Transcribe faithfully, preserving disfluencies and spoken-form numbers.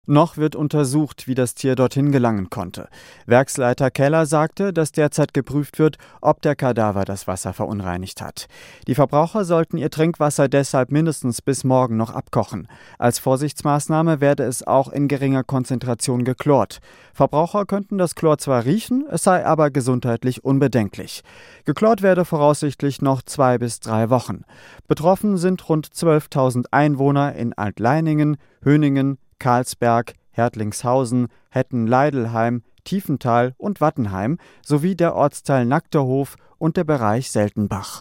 Noch wird untersucht, wie das Tier dorthin gelangen konnte. Werksleiter Keller sagte, dass derzeit geprüft wird, ob der Kadaver das Wasser verunreinigt hat. Die Verbraucher sollten ihr Trinkwasser deshalb mindestens bis morgen noch abkochen. Als Vorsichtsmaßnahme werde es auch in geringer Konzentration geklort. Verbraucher könnten das Chlor zwar riechen, es sei aber gesundheitlich unbedenklich. Geklort werde voraussichtlich noch zwei bis drei Wochen. Betroffen sind rund zwölftausend Einwohner in Altleiningen, Höningen, Karlsberg, Hertlingshausen, Hetten-Leidelheim, Tiefenthal und Wattenheim sowie der Ortsteil Nackterhof und der Bereich Seltenbach.